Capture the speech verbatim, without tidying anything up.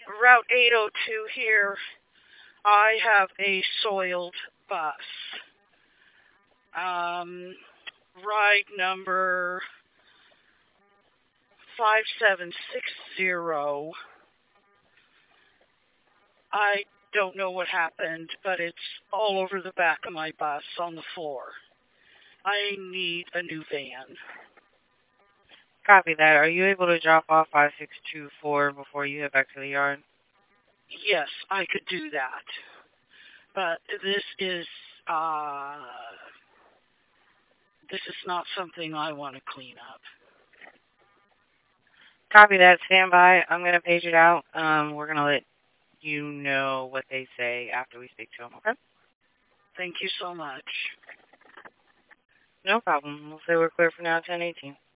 Route eight oh two here. I have a soiled bus. Um, ride number five seven six zero. I don't know what happened, but it's all over the back of my bus on the floor. I need a new van. Copy that. Are you able to drop off five six two four before you head back to the yard? Yes, I could do that. But this is, uh, this is not something I want to clean up. Copy that. Stand by. I'm going to page it out. Um, we're going to let you know what they say after we speak to them, okay? Thank you so much. No problem. We'll say we're clear for now, ten eighteen.